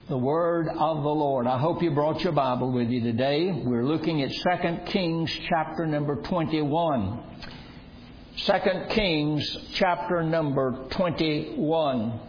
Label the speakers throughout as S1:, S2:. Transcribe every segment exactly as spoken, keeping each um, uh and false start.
S1: The Word of the Lord. I hope you brought your Bible with you today. We're looking at Second Kings chapter number twenty-one. Second Kings chapter number twenty-one.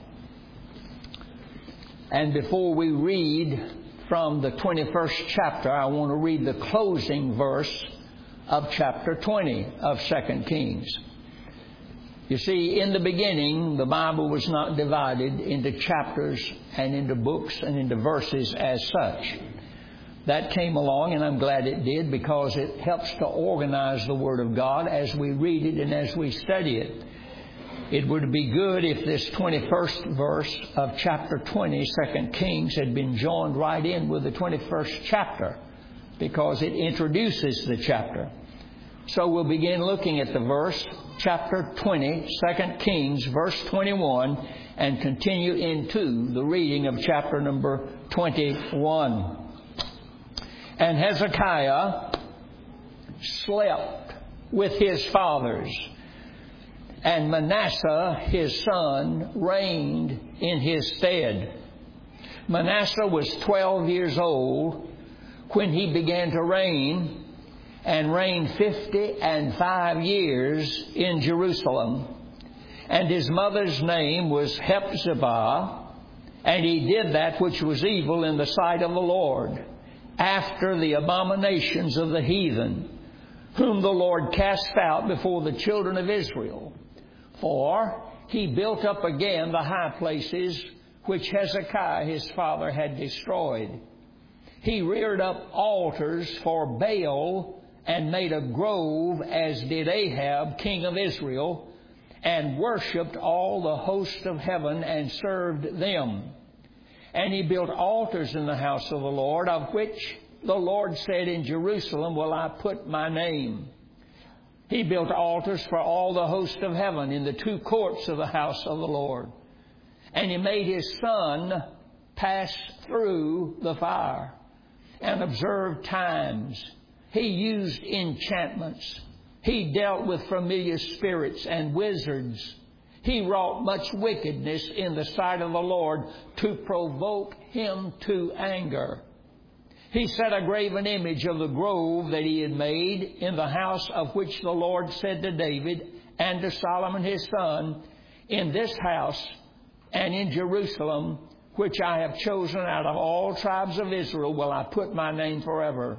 S1: And before we read from the twenty-first chapter, I want to read the closing verse of chapter twenty of Second Kings. You see, in the beginning, the Bible was not divided into chapters and into books and into verses as such. That came along, and I'm glad it did, because it helps to organize the Word of God as we read it and as we study it. It would be good if this twenty-first verse of chapter twenty, Second Kings, had been joined right in with the twenty-first chapter, because it introduces the chapter. So we'll begin looking at the verse, chapter twenty, Second Kings, verse twenty-one, and continue into the reading of chapter number twenty-one. And Hezekiah slept with his fathers, and Manasseh his son reigned in his stead. Manasseh was twelve years old when he began to reign, and reigned fifty and five years in Jerusalem. And his mother's name was Hephzibah, and he did that which was evil in the sight of the Lord, after the abominations of the heathen, whom the Lord cast out before the children of Israel. For he built up again the high places which Hezekiah his father had destroyed. He reared up altars for Baal, and made a grove, as did Ahab, king of Israel, and worshipped all the host of heaven, and served them. And he built altars in the house of the Lord, of which the Lord said, In Jerusalem will I put my name. He built altars for all the host of heaven in the two courts of the house of the Lord. And he made his son pass through the fire, and observed times. He used enchantments. He dealt with familiar spirits and wizards. He wrought much wickedness in the sight of the Lord to provoke him to anger. He set a graven image of the grove that he had made in the house, of which the Lord said to David and to Solomon his son, In this house and in Jerusalem, which I have chosen out of all tribes of Israel, will I put my name forever.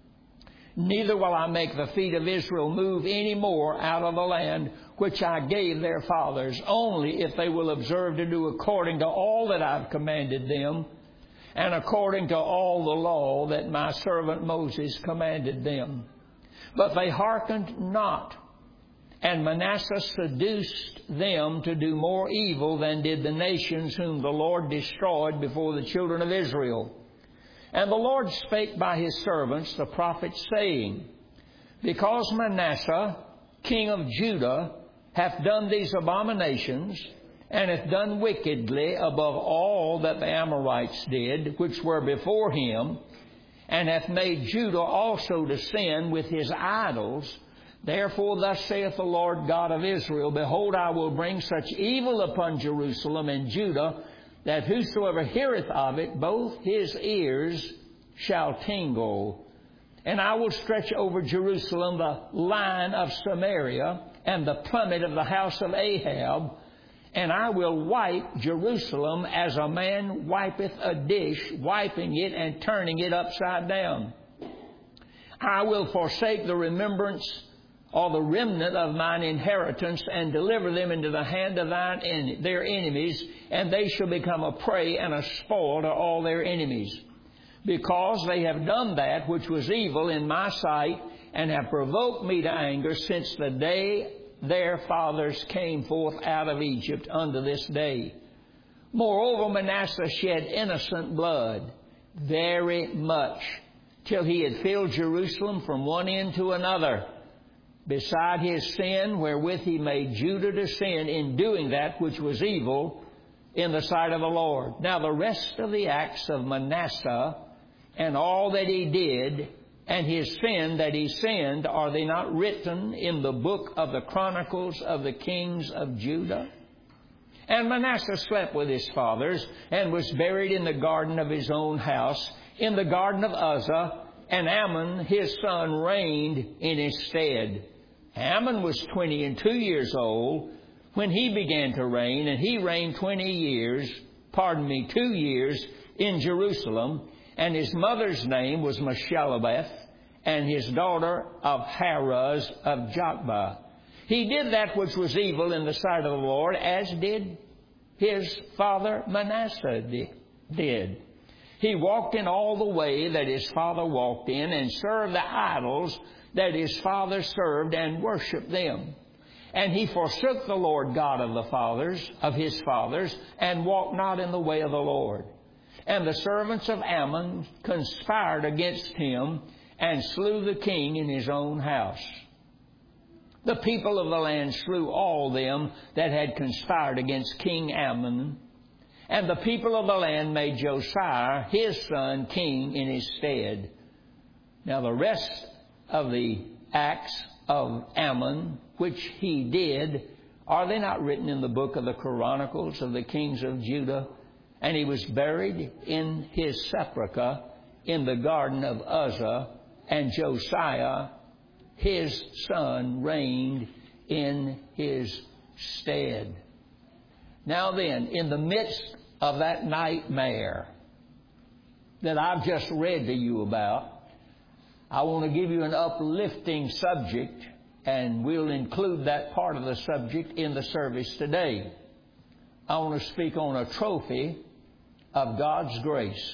S1: Neither will I make the feet of Israel move any more out of the land which I gave their fathers, only if they will observe to do according to all that I've commanded them, and according to all the law that my servant Moses commanded them. But they hearkened not, and Manasseh seduced them to do more evil than did the nations whom the Lord destroyed before the children of Israel. And the Lord spake by his servants, the prophets, saying, Because Manasseh, king of Judah, hath done these abominations, and hath done wickedly above all that the Amorites did, which were before him, and hath made Judah also to sin with his idols, therefore thus saith the Lord God of Israel, Behold, I will bring such evil upon Jerusalem and Judah, that whosoever heareth of it, both his ears shall tingle. And I will stretch over Jerusalem the line of Samaria, and the plummet of the house of Ahab, and I will wipe Jerusalem as a man wipeth a dish, wiping it and turning it upside down. I will forsake the remembrance or the remnant of mine inheritance, and deliver them into the hand of thine en- their enemies, and they shall become a prey and a spoil to all their enemies. Because they have done that which was evil in my sight, and have provoked me to anger since the day their fathers came forth out of Egypt unto this day. Moreover, Manasseh shed innocent blood very much, till he had filled Jerusalem from one end to another, beside his sin wherewith he made Judah to sin in doing that which was evil in the sight of the Lord. Now the rest of the acts of Manasseh, and all that he did, and his sin that he sinned, are they not written in the book of the Chronicles of the kings of Judah? And Manasseh slept with his fathers and was buried in the garden of his own house, in the garden of Uzzah, and Amon his son reigned in his stead. Amon was twenty and two years old when he began to reign, and he reigned twenty years, pardon me, two years in Jerusalem, and his mother's name was Meshellabeth, and his daughter of Haraz of Jokbah. He did that which was evil in the sight of the Lord, as did his father Manasseh did. He walked in all the way that his father walked in, and served the idols that his father served, and worshipped them. And he forsook the Lord God of the fathers, of his fathers, and walked not in the way of the Lord. And the servants of Ammon conspired against him, and slew the king in his own house. The people of the land slew all them that had conspired against King Ammon. And the people of the land made Josiah, his son, king in his stead. Now the rest of the acts of Ammon, which he did, are they not written in the book of the Chronicles of the kings of Judah? And he was buried in his sepulchre in the garden of Uzzah, and Josiah, his son, reigned in his stead. Now then, in the midst of that nightmare that I've just read to you about, I want to give you an uplifting subject, and we'll include that part of the subject in the service today. I want to speak on a trophy of God's grace.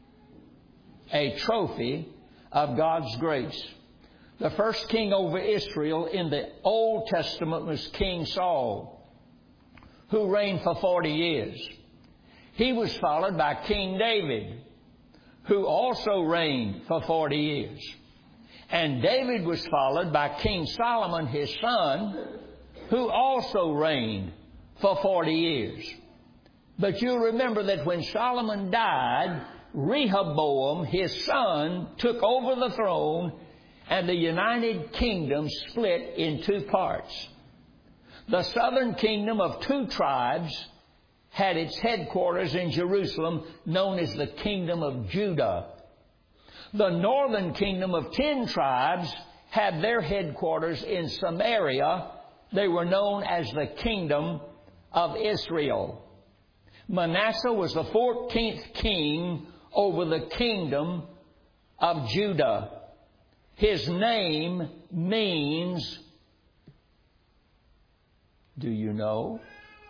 S1: A trophy of God's grace. The first king over Israel in the Old Testament was King Saul, who reigned for forty years. He was followed by King David, who also reigned for forty years. And David was followed by King Solomon, his son, who also reigned for forty years. But you'll remember that when Solomon died, Rehoboam, his son, took over the throne, and the United Kingdom split in two parts. The southern kingdom of two tribes had its headquarters in Jerusalem, known as the Kingdom of Judah. The northern kingdom of ten tribes had their headquarters in Samaria. They were known as the Kingdom of Israel. Manasseh was the fourteenth king over the kingdom of Judah. His name means, do you know?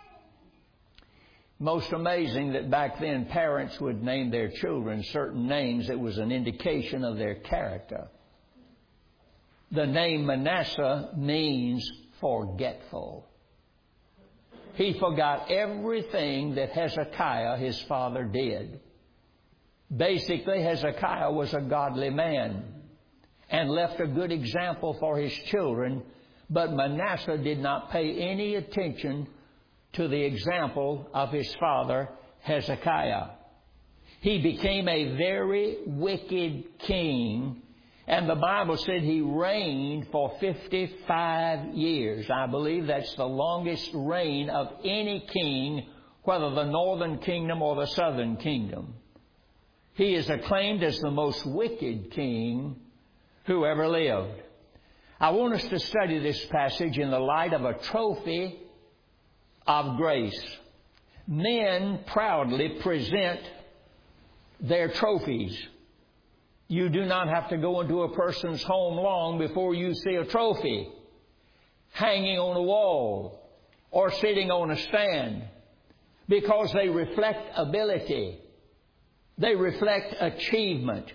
S1: Most amazing that back then parents would name their children certain names that was an indication of their character. The name Manasseh means forgetful. He forgot everything that Hezekiah, his father, did. Basically, Hezekiah was a godly man and left a good example for his children, but Manasseh did not pay any attention to the example of his father, Hezekiah. He became a very wicked king, and the Bible said he reigned for fifty-five years. I believe that's the longest reign of any king, whether the northern kingdom or the southern kingdom. He is acclaimed as the most wicked king who ever lived. I want us to study this passage in the light of a trophy of grace. Men proudly present their trophies. You do not have to go into a person's home long before you see a trophy hanging on a wall or sitting on a stand, because they reflect ability. They reflect achievement.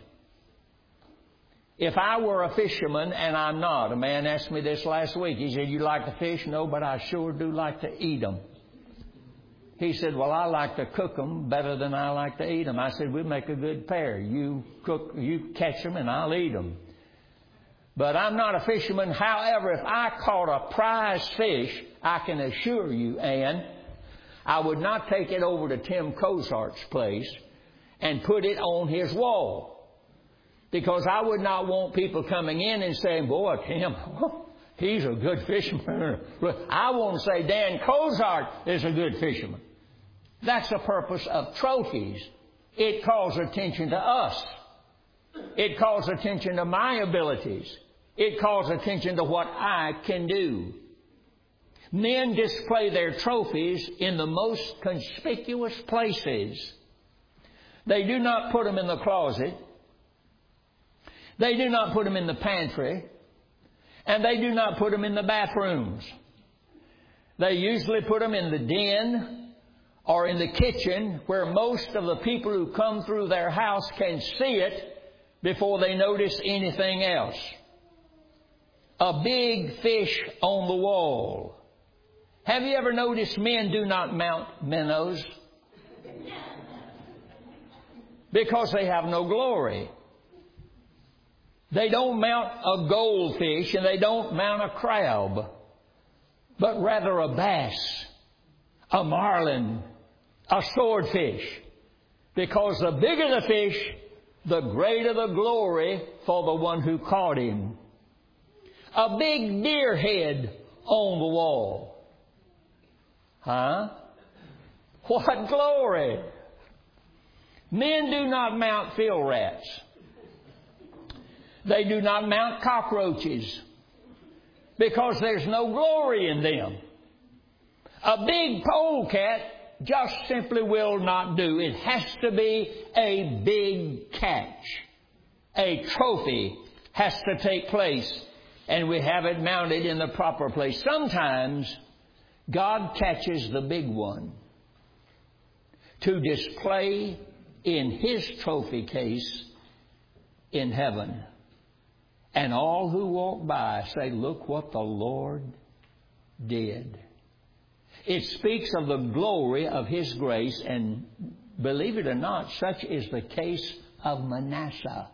S1: If I were a fisherman, and I'm not, a man asked me this last week. He said, "You like to fish?" "No, but I sure do like to eat them." He said, "Well, I like to cook them better than I like to eat them." I said, "We make a good pair. You cook, you catch them, and I'll eat them." But I'm not a fisherman. However, if I caught a prize fish, I can assure you, Ann, I would not take it over to Tim Cozart's place and put it on his wall. Because I would not want people coming in and saying, "Boy, Tim, He's a good fisherman. I want to say Dan Cozart is a good fisherman. That's the purpose of trophies. It calls attention to us. It calls attention to my abilities. It calls attention to what I can do. Men display their trophies in the most conspicuous places. They do not put them in the closet. They do not put them in the pantry. And they do not put them in the bathrooms. They usually put them in the den or in the kitchen, where most of the people who come through their house can see it before they notice anything else. A big fish on the wall. Have you ever noticed men do not mount minnows? Because they have no glory. They don't mount a goldfish and they don't mount a crab, but rather a bass, a marlin, a swordfish. Because the bigger the fish, the greater the glory for the one who caught him. A big deer head on the wall. Huh? What glory! Men do not mount field rats. They do not mount cockroaches because there's no glory in them. A big polecat just simply will not do. It has to be a big catch. A trophy has to take place, and we have it mounted in the proper place. Sometimes God catches the big one to display in His trophy case in heaven. And all who walk by say, look what the Lord did. It speaks of the glory of His grace, and believe it or not, such is the case of Manasseh.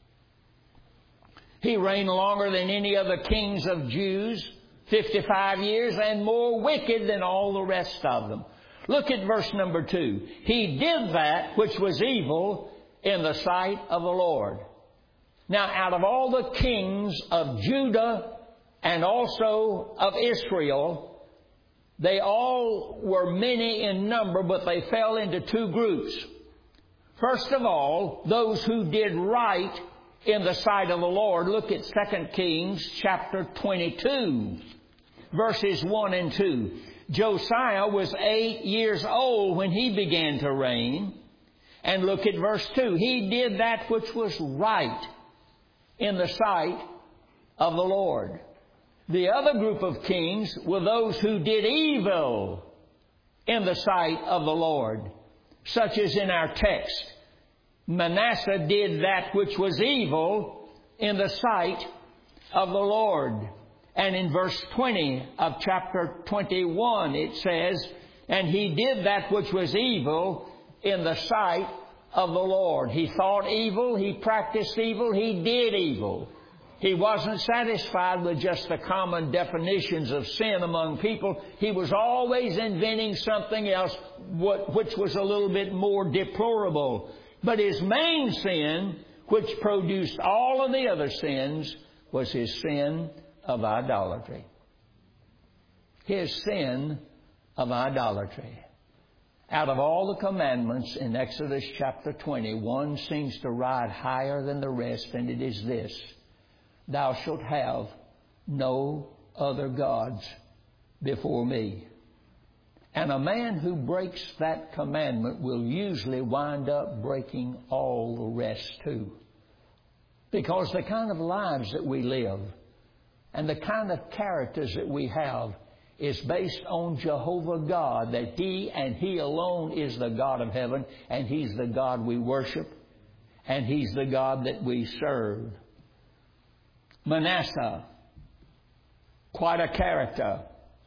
S1: He reigned longer than any other kings of Jews, fifty-five years, and more wicked than all the rest of them. Look at verse number two. He did that which was evil in the sight of the Lord. Now, out of all the kings of Judah and also of Israel, they all were many in number, but they fell into two groups. First of all, those who did right in the sight of the Lord. Look at Second Kings chapter twenty-two, verses one and two. Josiah was eight years old when he began to reign. And look at verse two. He did that which was right in the sight of the Lord. The other group of kings were those who did evil in the sight of the Lord, such as in our text. Manasseh did that which was evil in the sight of the Lord. And in verse twenty of chapter twenty-one it says, and he did that which was evil in the sight of the Lord. He thought evil, he practiced evil, he did evil. He wasn't satisfied with just the common definitions of sin among people. He was always inventing something else which was a little bit more deplorable. But his main sin, which produced all of the other sins, was his sin of idolatry. His sin of idolatry. Out of all the commandments in Exodus chapter twenty, one seems to ride higher than the rest, and it is this: thou shalt have no other gods before me. And a man who breaks that commandment will usually wind up breaking all the rest too. Because the kind of lives that we live and the kind of characters that we have is based on Jehovah God, that He and He alone is the God of heaven, and He's the God we worship, and He's the God that we serve. Manasseh, quite a character.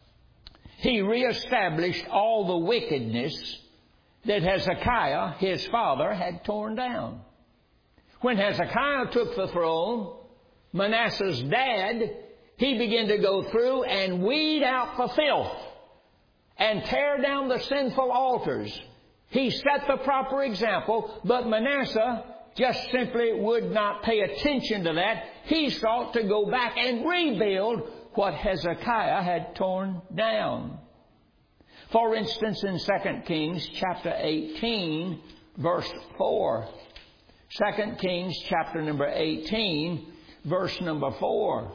S1: He reestablished all the wickedness that Hezekiah, his father, had torn down. When Hezekiah took the throne, Manasseh's dad, he began to go through and weed out the filth and tear down the sinful altars. He set the proper example, but Manasseh just simply would not pay attention to that. He sought to go back and rebuild what Hezekiah had torn down. For instance, in Second Kings chapter eighteen, verse four. Second Kings chapter number eighteen, verse number four.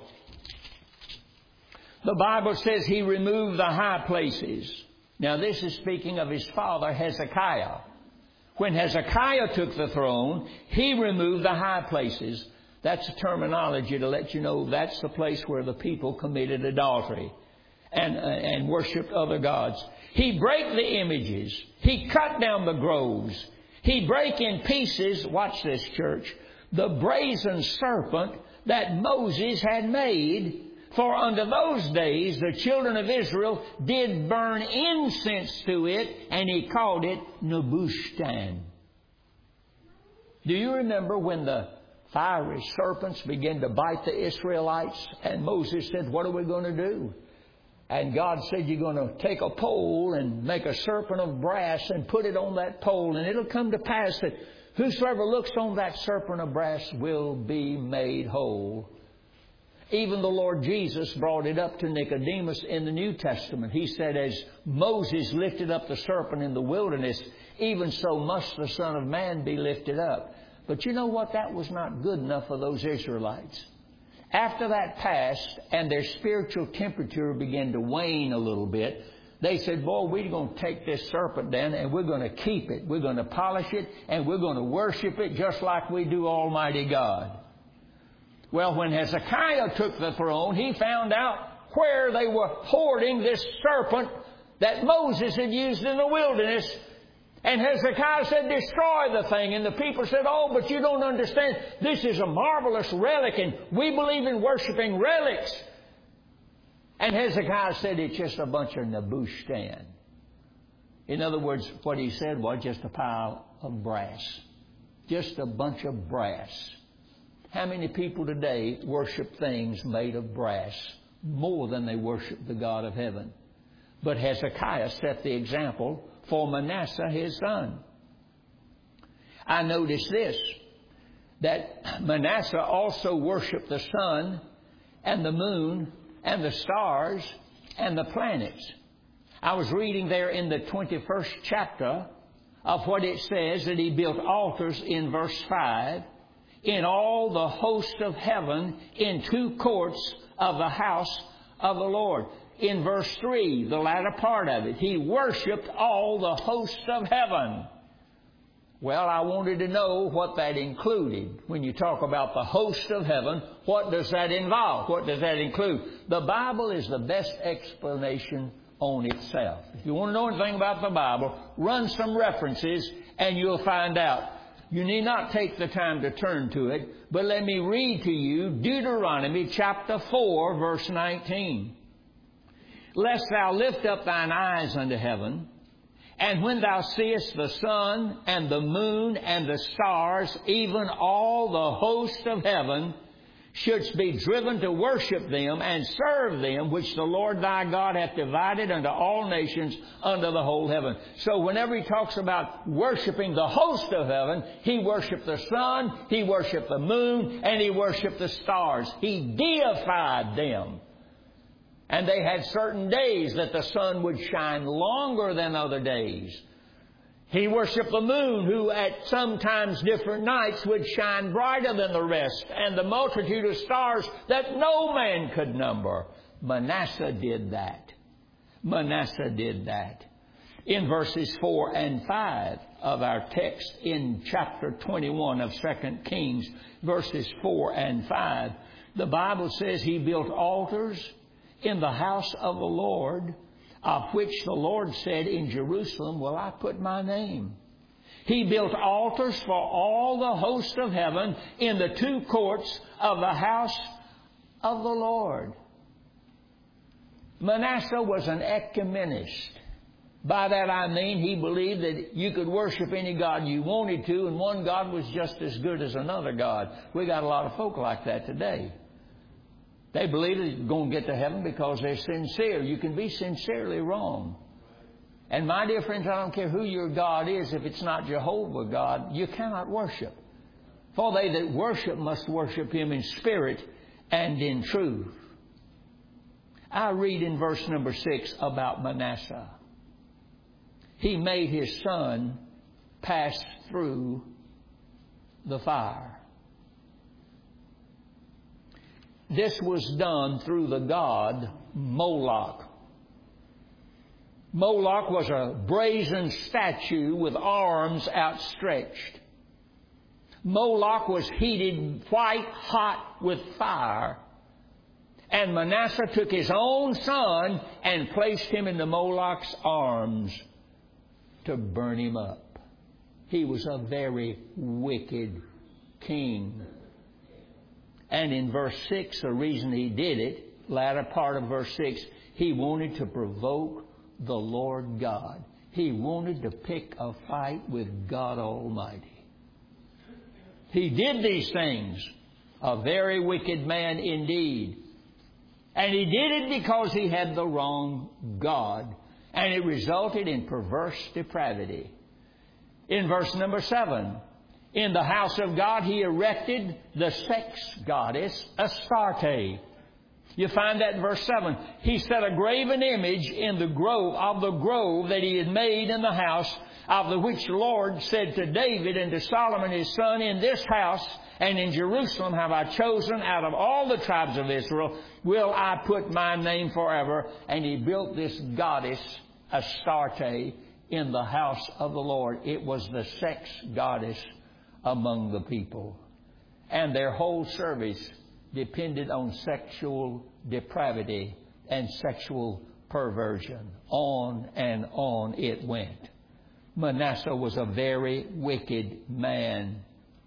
S1: The Bible says he removed the high places. Now this is speaking of his father Hezekiah. When Hezekiah took the throne, he removed the high places. That's a terminology to let you know that's the place where the people committed adultery and, uh, and worshipped other gods. He brake the images. He cut down the groves. He brake in pieces, watch this church, the brazen serpent that Moses had made. For unto those days the children of Israel did burn incense to it, and he called it Nebuchadnezzar. Do you remember when the fiery serpents began to bite the Israelites? And Moses said, what are we going to do? And God said, you're going to take a pole and make a serpent of brass and put it on that pole. And it'll come to pass that whosoever looks on that serpent of brass will be made whole. Even the Lord Jesus brought it up to Nicodemus in the New Testament. He said, as Moses lifted up the serpent in the wilderness, even so must the Son of Man be lifted up. But you know what? That was not good enough for those Israelites. After that passed and their spiritual temperature began to wane a little bit, they said, boy, we're going to take this serpent down and we're going to keep it. We're going to polish it and we're going to worship it just like we do Almighty God. Well, when Hezekiah took the throne, he found out where they were hoarding this serpent that Moses had used in the wilderness. And Hezekiah said, destroy the thing. And the people said, oh, but you don't understand. This is a marvelous relic, and we believe in worshiping relics. And Hezekiah said, it's just a bunch of Nebuchadnezzar. In other words, what he said was just a pile of brass. Just a bunch of brass. How many people today worship things made of brass more than they worship the God of heaven? But Hezekiah set the example for Manasseh his son. I notice this, that Manasseh also worshiped the sun and the moon and the stars and the planets. I was reading there in the twenty-first chapter of what it says that he built altars in verse five. In all the host of heaven, in two courts of the house of the Lord. In verse three, the latter part of it, he worshipped all the hosts of heaven. Well, I wanted to know what that included. When you talk about the host of heaven, what does that involve? What does that include? The Bible is the best explanation on itself. If you want to know anything about the Bible, run some references and you'll find out. You need not take the time to turn to it, but let me read to you Deuteronomy chapter four, verse nineteen. Lest thou lift up thine eyes unto heaven, and when thou seest the sun and the moon and the stars, even all the host of heaven, shouldst be driven to worship them and serve them, which the Lord thy God hath divided unto all nations under the whole heaven. So whenever he talks about worshiping the host of heaven, he worshiped the sun, he worshiped the moon, and he worshiped the stars. He deified them. And they had certain days that the sun would shine longer than other days. He worshipped the moon, who at sometimes different nights would shine brighter than the rest, and the multitude of stars that no man could number. Manasseh did that. Manasseh did that. In verses four and five of our text in chapter twenty-one of Second Kings, verses four and five, the Bible says he built altars in the house of the Lord, of which the Lord said, in Jerusalem will I put my name. He built altars for all the host of heaven in the two courts of the house of the Lord. Manasseh was an ecumenist. By that I mean he believed that you could worship any God you wanted to, and one God was just as good as another God. We got a lot of folk like that today. They believe that you're going to get to heaven because they're sincere. You can be sincerely wrong. And my dear friends, I don't care who your God is. If it's not Jehovah God, you cannot worship. For they that worship must worship Him in spirit and in truth. I read in verse number six about Manasseh. He made his son pass through the fire. This was done through the god Moloch. Moloch was a brazen statue with arms outstretched. Moloch was heated white hot with fire. And Manasseh took his own son and placed him in the Moloch's arms to burn him up. He was a very wicked king. And in verse six, the reason he did it, latter part of verse six, he wanted to provoke the Lord God. He wanted to pick a fight with God Almighty. He did these things. A very wicked man indeed. And he did it because he had the wrong God. And it resulted in perverse depravity. In verse number seven, in the house of God he erected the sex goddess Astarte. You find that in verse seven. He set a graven image in the grove of the grove that he had made in the house, of the which the Lord said to David and to Solomon his son, in this house and in Jerusalem have I chosen out of all the tribes of Israel, will I put my name forever. And he built this goddess Astarte in the house of the Lord. It was the sex goddess among the people. And their whole service depended on sexual depravity and sexual perversion. On and on it went. Manasseh was a very wicked man.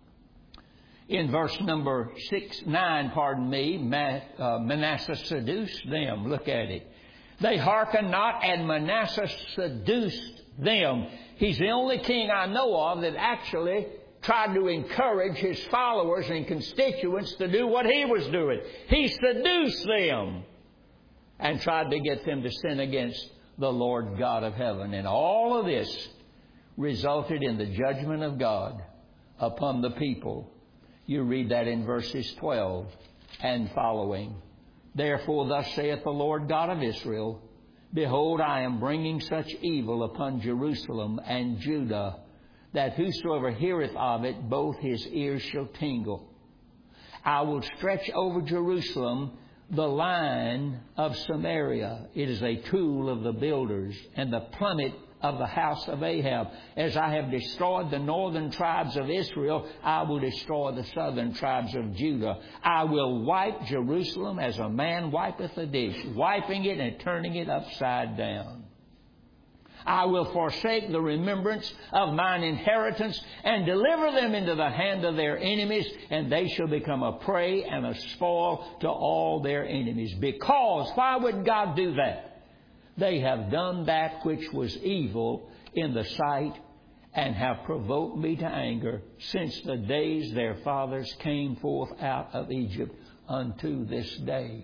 S1: In verse number six, nine, pardon me, Manasseh seduced them. Look at it. They hearkened not, and Manasseh seduced them. He's the only king I know of that actually tried to encourage his followers and constituents to do what he was doing. He seduced them and tried to get them to sin against the Lord God of heaven. And all of this resulted in the judgment of God upon the people. You read that in verses twelve and following. Therefore thus saith the Lord God of Israel, behold, I am bringing such evil upon Jerusalem and Judah, that whosoever heareth of it, both his ears shall tingle. I will stretch over Jerusalem the line of Samaria. It is a tool of the builders, and the plummet of the house of Ahab. As I have destroyed the northern tribes of Israel, I will destroy the southern tribes of Judah. I will wipe Jerusalem as a man wipeth a dish, wiping it and turning it upside down. I will forsake the remembrance of mine inheritance and deliver them into the hand of their enemies, and they shall become a prey and a spoil to all their enemies. Because, why would God do that? They have done that which was evil in the sight and have provoked me to anger since the days their fathers came forth out of Egypt unto this day.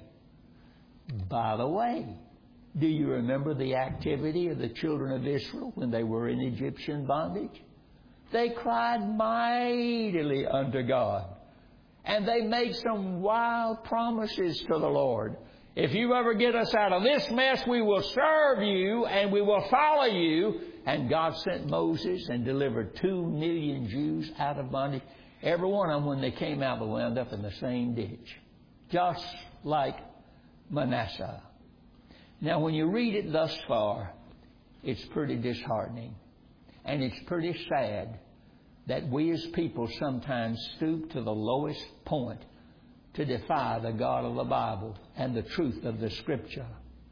S1: By the way, do you remember the activity of the children of Israel when they were in Egyptian bondage? They cried mightily unto God. And they made some wild promises to the Lord. If you ever get us out of this mess, we will serve you and we will follow you. And God sent Moses and delivered two million Jews out of bondage. Every one of them, when they came out, they wound up in the same ditch. Just like Manasseh. Now, when you read it thus far, it's pretty disheartening. And it's pretty sad that we as people sometimes stoop to the lowest point to defy the God of the Bible and the truth of the Scripture.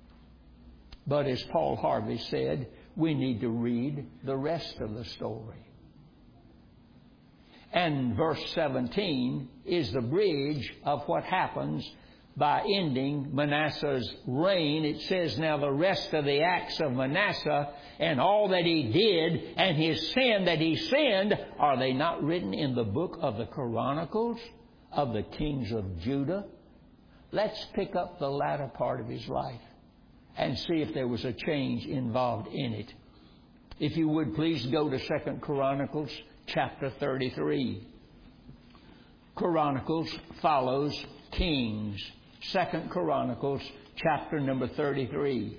S1: But as Paul Harvey said, we need to read the rest of the story. And verse seventeen is the bridge of what happens by ending Manasseh's reign. It says, now the rest of the acts of Manasseh and all that he did and his sin that he sinned, are they not written in the book of the Chronicles of the kings of Judah? Let's pick up the latter part of his life and see if there was a change involved in it. If you would please go to Second Chronicles chapter thirty-three. Chronicles follows Kings. Second Chronicles chapter number thirty-three.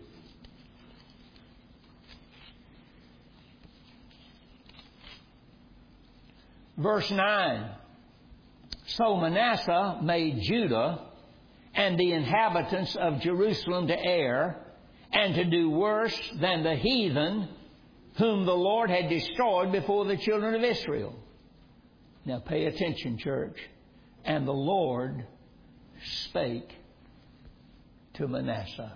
S1: Verse nine. So Manasseh made Judah and the inhabitants of Jerusalem to err and to do worse than the heathen whom the Lord had destroyed before the children of Israel. Now pay attention, church. And the Lord spake to Manasseh.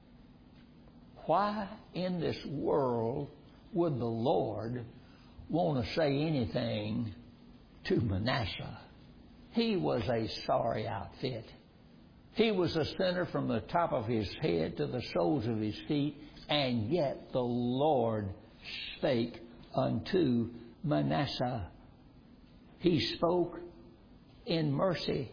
S1: Why in this world would the Lord want to say anything to Manasseh? He was a sorry outfit. He was a sinner from the top of his head to the soles of his feet, and yet the Lord spake unto Manasseh. He spoke in mercy.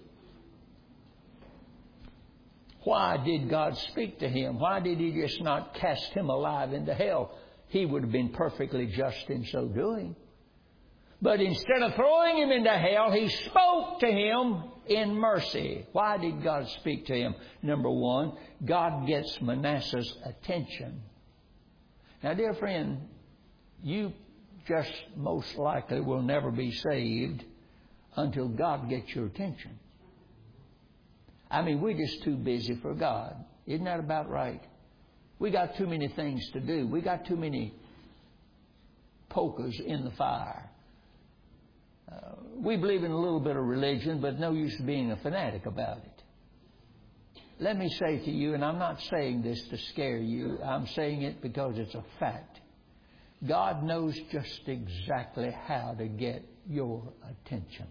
S1: Why did God speak to him? Why did He just not cast him alive into hell? He would have been perfectly just in so doing. But instead of throwing him into hell, He spoke to him in mercy. Why did God speak to him? Number one, God gets Manasseh's attention. Now, dear friend, you just most likely will never be saved until God gets your attention. I mean, we're just too busy for God. Isn't that about right? We got too many things to do. We got too many pokers in the fire. Uh, we believe in a little bit of religion, but no use being a fanatic about it. Let me say to you, and I'm not saying this to scare you, I'm saying it because it's a fact. God knows just exactly how to get your attention.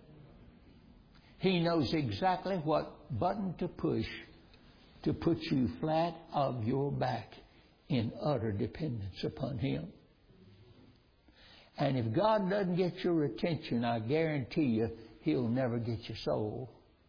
S1: He knows exactly what button to push to put you flat of your back in utter dependence upon Him. And if God doesn't get your attention, I guarantee you, He'll never get your soul.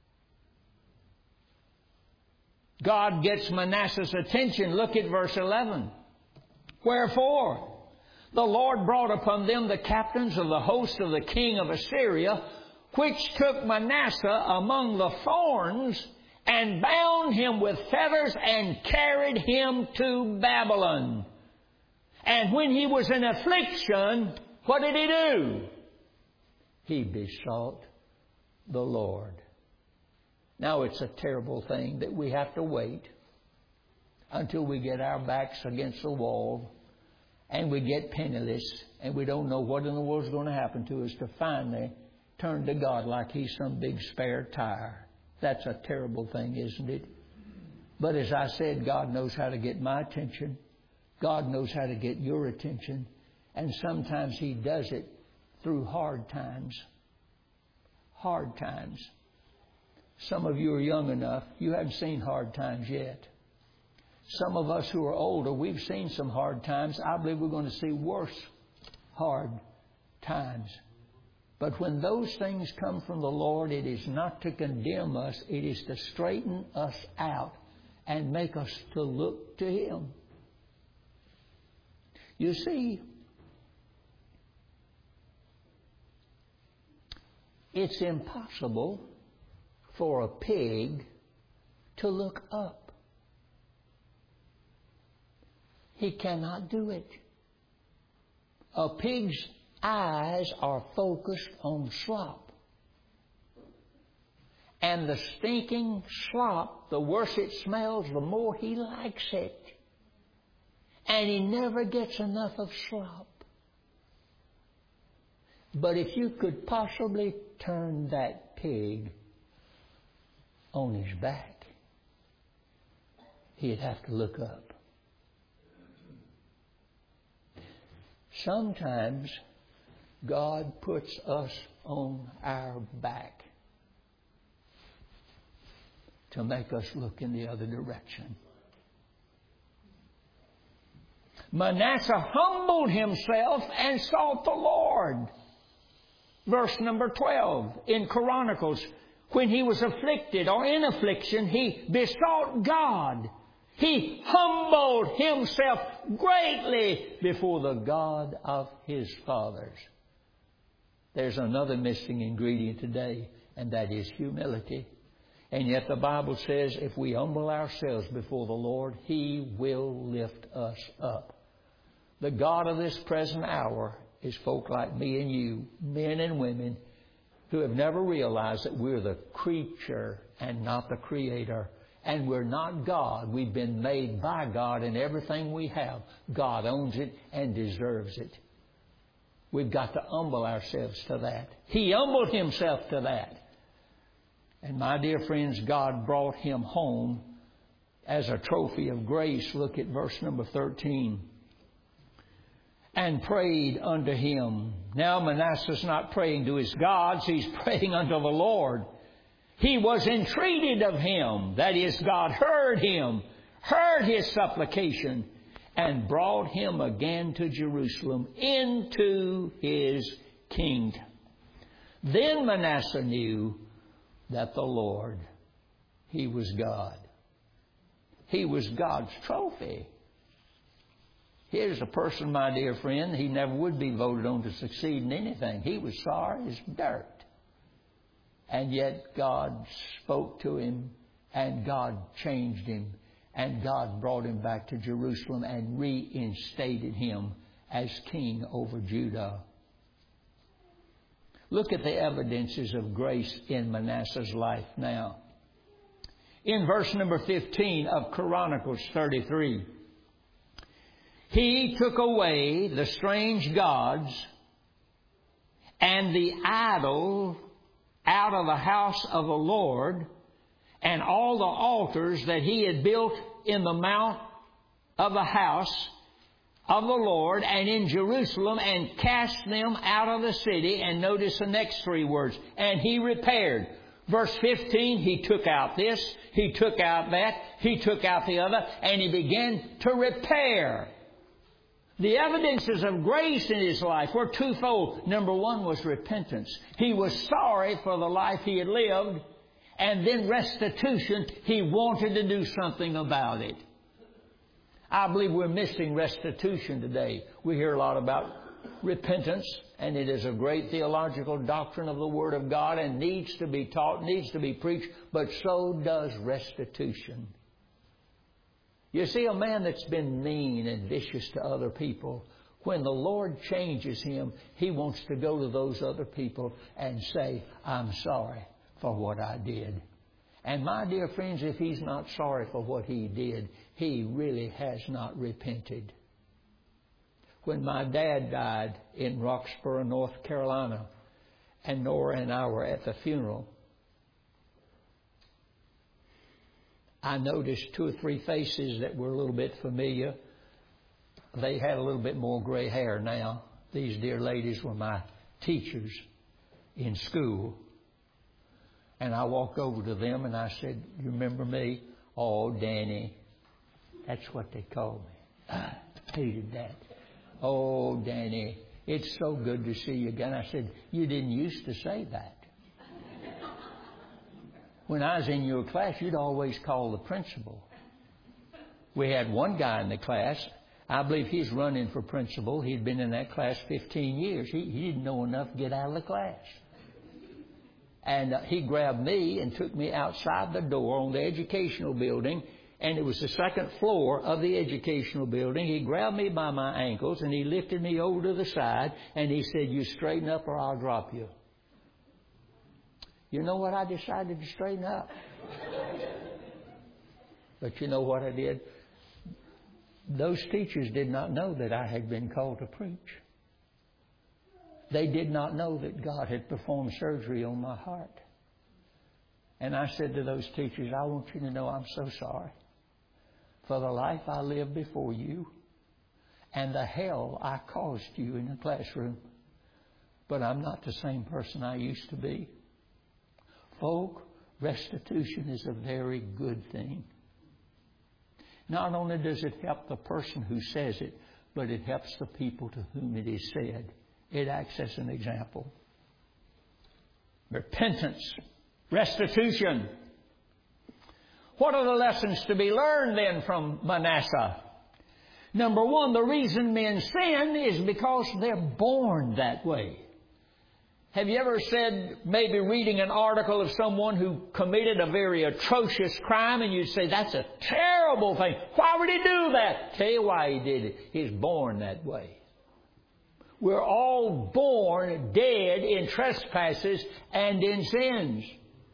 S1: God gets Manasseh's attention. Look at verse eleven. Wherefore, the Lord brought upon them the captains of the host of the king of Assyria, which took Manasseh among the thorns, and bound him with fetters, and carried him to Babylon. And when he was in affliction, what did he do? He besought the Lord. Now, it's a terrible thing that we have to wait until we get our backs against the wall and we get penniless and we don't know what in the world is going to happen to us to finally turn to God like He's some big spare tire. That's a terrible thing, isn't it? But as I said, God knows how to get my attention. God knows how to get your attention. And sometimes He does it through hard times. Hard times. Some of you are young enough, you haven't seen hard times yet. Some of us who are older, we've seen some hard times. I believe we're going to see worse hard times. But when those things come from the Lord, it is not to condemn us. It is to straighten us out and make us to look to Him. You see, it's impossible for a pig to look up. He cannot do it. A pig's eyes are focused on slop. And the stinking slop, the worse it smells, the more he likes it. And he never gets enough of slop. But if you could possibly turn that pig on his back, he'd have to look up. Sometimes God puts us on our back to make us look in the other direction. Manasseh humbled himself and sought the Lord. Verse number twelve in Chronicles. When he was afflicted or in affliction, he besought God. He humbled himself greatly before the God of his fathers. There's another missing ingredient today, and that is humility. And yet the Bible says if we humble ourselves before the Lord, He will lift us up. The God of this present hour is folk like me and you, men and women, who have never realized that we're the creature and not the Creator. And we're not God. We've been made by God, and everything we have, God owns it and deserves it. We've got to humble ourselves to that. He humbled Himself to that. And my dear friends, God brought Him home as a trophy of grace. Look at verse number thirteen. And prayed unto Him. Now Manasseh's not praying to his gods. He's praying unto the Lord. He was entreated of Him. That is, God heard him, heard his supplication, and brought him again to Jerusalem into his kingdom. Then Manasseh knew that the Lord, He was God. He was God's trophy. Here's a person, my dear friend, he never would be voted on to succeed in anything. He was sorry as dirt. And yet God spoke to him, and God changed him, and God brought him back to Jerusalem and reinstated him as king over Judah. Look at the evidences of grace in Manasseh's life now. In verse number fifteen of Chronicles thirty-three, He took away the strange gods and the idol out of the house of the Lord, and all the altars that he had built in the mount of the house of the Lord and in Jerusalem, and cast them out of the city. And notice the next three words. And He repaired. Verse fifteen, He took out this, He took out that, He took out the other, and He began to repair. The evidences of grace in his life were twofold. Number one was repentance. He was sorry for the life he had lived. And then restitution. He wanted to do something about it. I believe we're missing restitution today. We hear a lot about repentance, and it is a great theological doctrine of the Word of God and needs to be taught, needs to be preached, but so does restitution. You see, a man that's been mean and vicious to other people, when the Lord changes him, He wants to go to those other people and say, I'm sorry for what I did. And my dear friends, if he's not sorry for what he did, he really has not repented. When my dad died in Roxborough, North Carolina, and Nora and I were at the funeral, I noticed two or three faces that were a little bit familiar. They had a little bit more gray hair now. These dear ladies were my teachers in school. And I walked over to them and I said, you remember me? Oh, Danny. That's what they called me. I hated that. Oh, Danny, it's so good to see you again. I said, you didn't used to say that. When I was in your class, you'd always call the principal. We had one guy in the class. I believe he's running for principal. He'd been in that class fifteen years. He, he didn't know enough to get out of the class. And uh, he grabbed me and took me outside the door on the educational building. And it was the second floor of the educational building. He grabbed me by my ankles and he lifted me over to the side. And he said, you straighten up or I'll drop you. You know what? I decided to straighten up. But you know what I did? Those teachers did not know that I had been called to preach. They did not know that God had performed surgery on my heart. And I said to those teachers, I want you to know I'm so sorry for the life I lived before you and the hell I caused you in the classroom. But I'm not the same person I used to be. Folk, restitution is a very good thing. Not only does it help the person who says it, but it helps the people to whom it is said. It acts as an example. Repentance, restitution. What are the lessons to be learned then from Manasseh? Number one, the reason men sin is because they're born that way. Have you ever said, maybe reading an article of someone who committed a very atrocious crime, and you'd say, that's a terrible thing. Why would he do that? Tell you why he did it. He's born that way. We're all born dead in trespasses and in sins.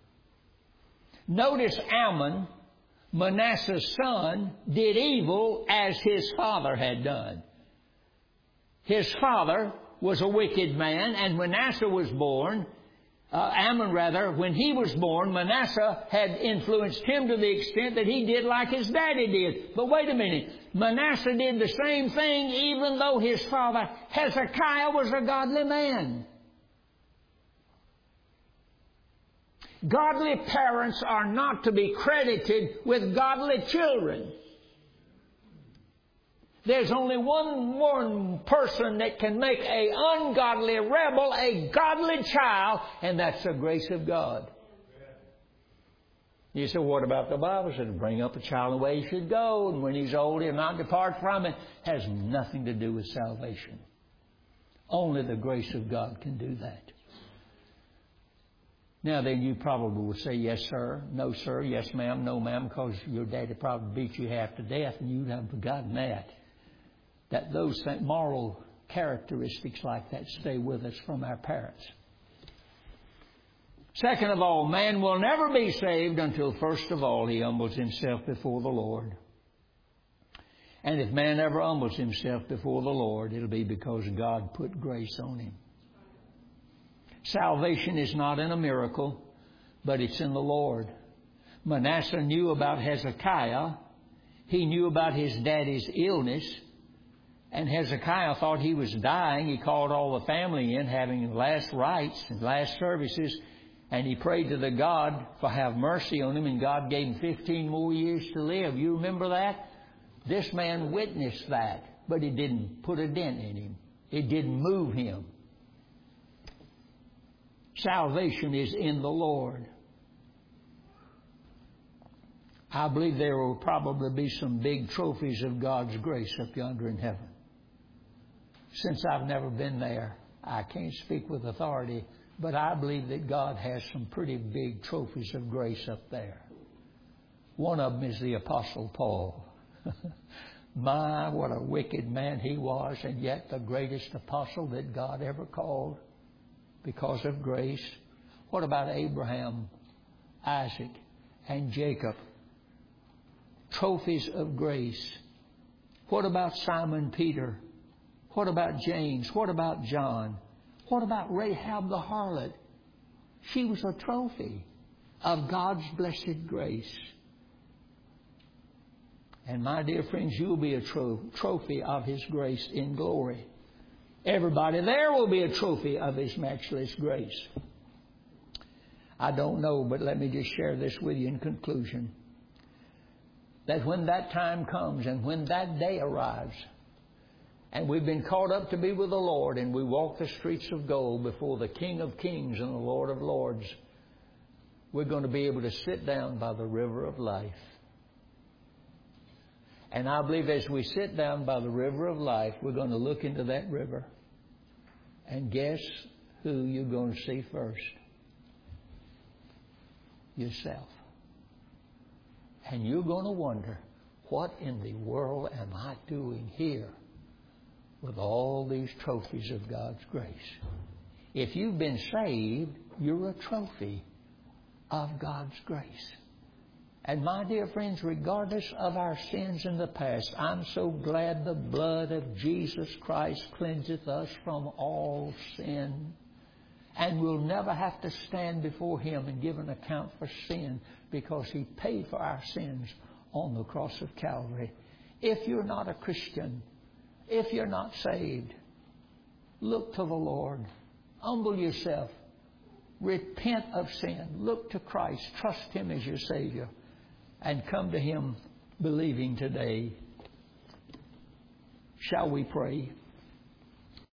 S1: Notice Ammon, Manasseh's son, did evil as his father had done. His father was a wicked man, and Manasseh was born, uh, Ammon rather, when he was born, Manasseh had influenced him to the extent that he did like his daddy did. But wait a minute, Manasseh did the same thing even though his father Hezekiah was a godly man. Godly parents are not to be credited with godly children. There's only one, one person that can make an ungodly rebel a godly child, and that's the grace of God. You say, what about the Bible? It says, bring up a child the way he should go, and when he's old, he'll not depart from it. It has nothing to do with salvation. Only the grace of God can do that. Now then, you probably will say, yes, sir, no, sir, yes, ma'am, no, ma'am, because your daddy probably beat you half to death, and you haven't forgotten that. That those moral characteristics like that stay with us from our parents. Second of all, man will never be saved until first of all he humbles himself before the Lord. And if man ever humbles himself before the Lord, it'll be because God put grace on him. Salvation is not in a miracle, but it's in the Lord. Manasseh knew about Hezekiah. He knew about his daddy's illness. And Hezekiah thought he was dying. He called all the family in, having last rites and last services. And he prayed to the God for have mercy on him. And God gave him fifteen more years to live. You remember that? This man witnessed that. But it didn't put a dent in him. It didn't move him. Salvation is in the Lord. I believe there will probably be some big trophies of God's grace up yonder in heaven. Since I've never been there, I can't speak with authority, but I believe that God has some pretty big trophies of grace up there. One of them is the Apostle Paul. My, what a wicked man he was, and yet the greatest apostle that God ever called because of grace. What about Abraham, Isaac, and Jacob? Trophies of grace. What about Simon Peter? What about James? What about John? What about Rahab the harlot? She was a trophy of God's blessed grace. And my dear friends, you'll be a tro- trophy of His grace in glory. Everybody there will be a trophy of His matchless grace. I don't know, but let me just share this with you in conclusion. That when that time comes and when that day arrives, and we've been caught up to be with the Lord, and we walk the streets of gold before the King of Kings and the Lord of Lords, we're going to be able to sit down by the river of life. And I believe as we sit down by the river of life, we're going to look into that river. And guess who you're going to see first? Yourself. And you're going to wonder, what in the world am I doing here with all these trophies of God's grace? If you've been saved, you're a trophy of God's grace. And my dear friends, regardless of our sins in the past, I'm so glad the blood of Jesus Christ cleanseth us from all sin. And we'll never have to stand before Him and give an account for sin, because He paid for our sins on the cross of Calvary. If you're not a Christian, if you're not saved, look to the Lord. Humble yourself. Repent of sin. Look to Christ. Trust Him as your Savior. And come to Him believing today. Shall we pray?